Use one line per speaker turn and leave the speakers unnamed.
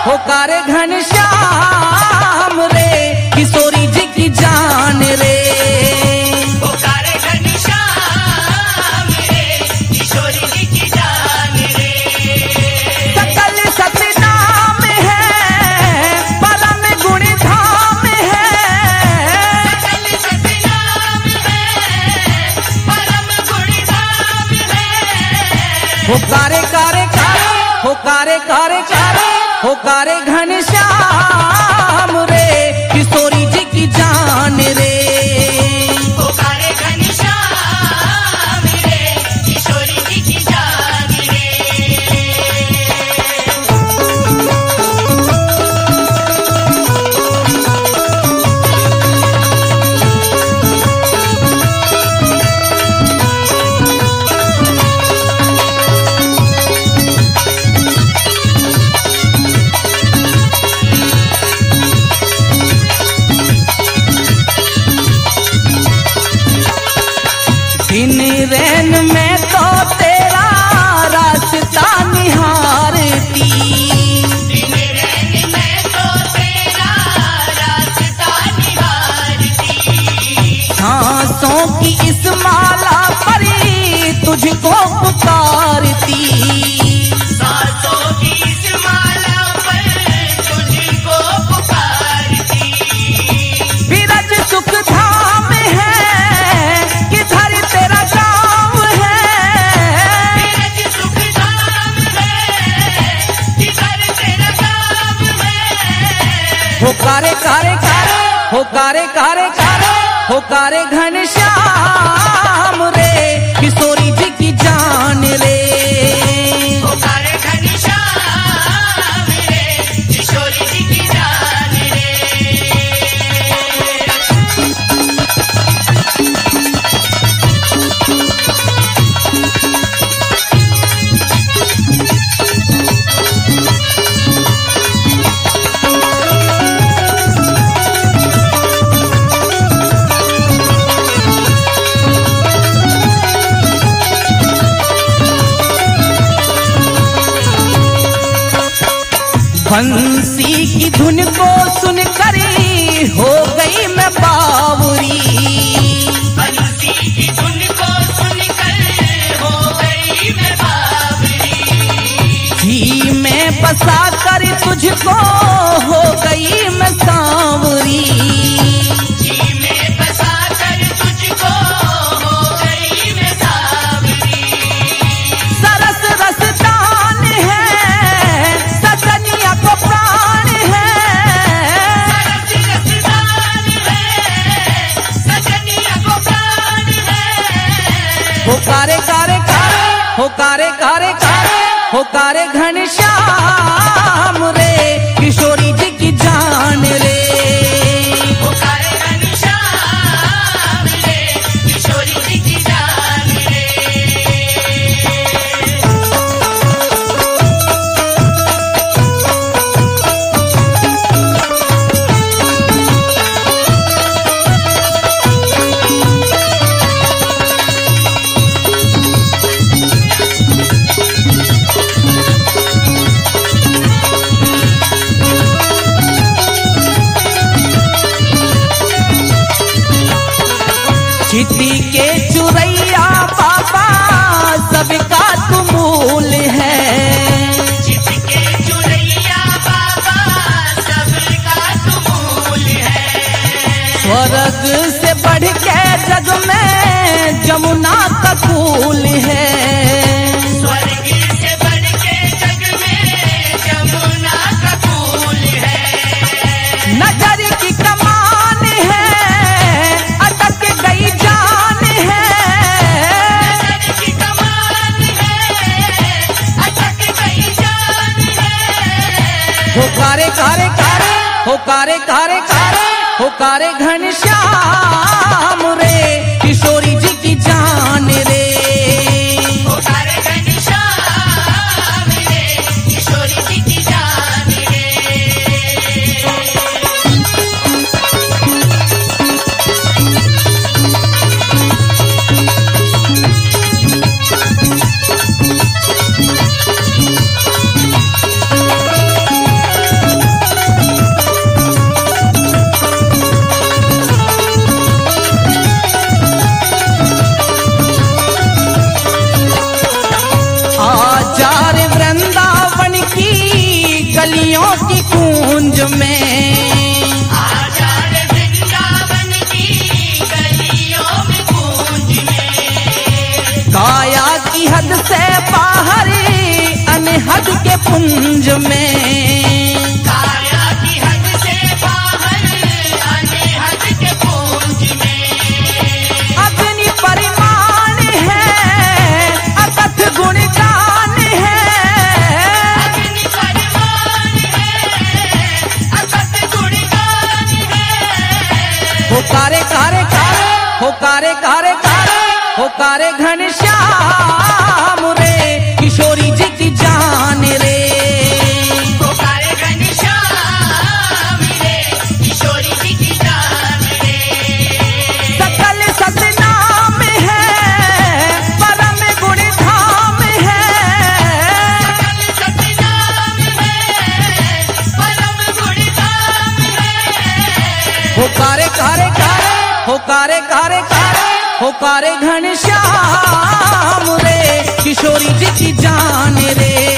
होकारे घनश्याम रे किशोरी जी की जान रे।
होकारे घनश्याम रे किशोरी जी की जान रे।
सकल सतनाम है परम गुण धाम है।
सकल सतनाम है परम गुण धाम है।
होकारे कारे कारे होकारे कारे कारे होकारे घनश्याम रे किशोरी जी की जान रे।
होकारे घनश्याम रे किशोरी जी की जान रे।
दिन रैन में तो तेरा रास्ता निहारती।
दिन रैन में तो तेरा रास्ता निहारती।
सांसों की इस माला पर तुझको पुकारती।
सांसों की इस माला पर तुझको पुकारती।
विरज सुख धाम है किधर तेरा गाँव है।
विरज सुख धाम है किधर तेरा गाँव है।
होकारे कारे कारे होकारे कारे कारे होकारे घनश्याम रे किशोरी जी की जान रे।
होकारे घनश्याम रे किशोरी जी की जान रे।
बंसी की धुन को सुन कर हो गई मैं बावरी।
बंसी की धुन को सुनकर हो गई मैं बावरी।
जी मैं बसा कर तुझको हो गई मैं सांवरी।
जी में बसा कर तुझको हो गई मैं सांवरी।
सरस रसदान है सजनिया को प्राण है।
सरस रसदान है सजनिया को प्राण है।
होकारे कारे कारे होकारे कारे कारे होकारे घनश्याम रे किशोरी जी की जान रे।
होकारे घनश्याम रे किशोरी जी की जान रे।
चिति के चुरैया बाबा सबका तुमूल है।
चित के चुरैया बाबा सबका तुमूल है।
स्वर्ग से बढ़ के जग में जमुना का फूल है।
स्वर्ग से बढ़ के जग में जमुना का फूल है।
नजर की कमान है अटक गई जान है।
नजर की कमान है अटक गई जान है।
होकारे कारे कारे होकारे कारे कारे होकारे घनश्याम रे किशोरी जी की जान रे।
होकारे घनश्याम रे किशोरी जी की जान रे।
के पुंज में।
काया की हद से बाहर अनहद के पुंज में।
अग्नि परिमाण है अकथ गुणगान है।
अग्नि परिमाण है अकथ गुणगान है।
होकारे कारे कारे होकारे कारे कारे होकारे घनश्याम रे किशोरी जी की जान रे।
पुकारे घनश्याम रे किशोरी जी की जान रे।
सकल सतनाम है परम गुण धाम है।
सकल सतनाम है परम गुण धाम है।
होकारे कारे कारे होकारे कारे कारे होकारे घनश्याम रे किशोरी जी की जान रे।